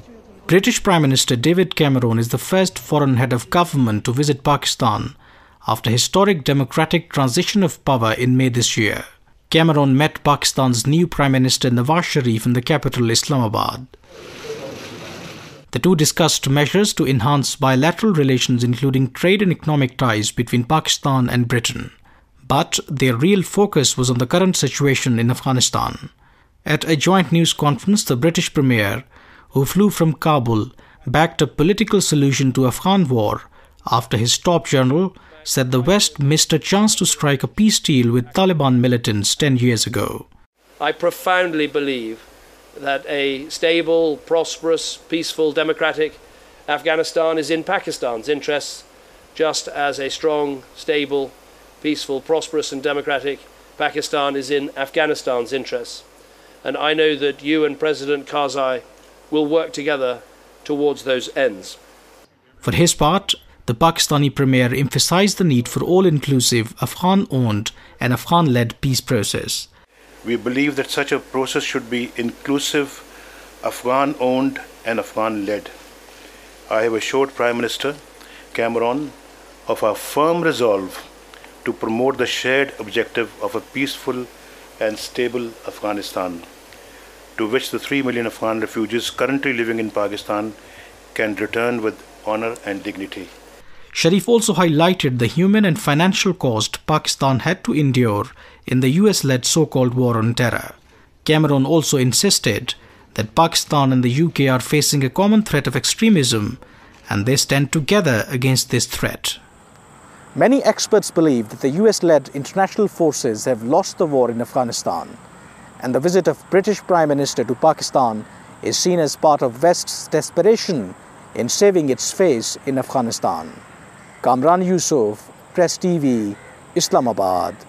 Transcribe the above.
British Prime Minister David Cameron is the first foreign head of government to visit Pakistan after historic democratic transition of power in May this year. Cameron met Pakistan's new Prime Minister Nawaz Sharif in the capital Islamabad. The two discussed measures to enhance bilateral relations, including trade and economic ties between Pakistan and Britain. But their real focus was on the current situation in Afghanistan. At a joint news conference, the British Premier, who flew from Kabul, backed a political solution to Afghan war after his top general said the West missed a chance to strike a peace deal with Taliban militants 10 years ago. I profoundly believe that a stable, prosperous, peaceful, democratic Afghanistan is in Pakistan's interests, just as a strong, stable, peaceful, prosperous and democratic Pakistan is in Afghanistan's interests. And I know that you and President Karzai will work together towards those ends. For his part, the Pakistani Premier emphasized the need for all-inclusive, Afghan-owned and Afghan-led peace process. We believe that such a process should be inclusive, Afghan-owned and Afghan-led. I have assured Prime Minister Cameron of our firm resolve to promote the shared objective of a peaceful and stable Afghanistan, to which the 3 million Afghan refugees currently living in Pakistan can return with honor and dignity. Sharif also highlighted the human and financial cost Pakistan had to endure in the US-led so-called war on terror. Cameron also insisted that Pakistan and the UK are facing a common threat of extremism, and they stand together against this threat. Many experts believe that the US-led international forces have lost the war in Afghanistan, and the visit of British Prime Minister to Pakistan is seen as part of West's desperation in saving its face in Afghanistan. Kamran Yusuf, Press TV, Islamabad.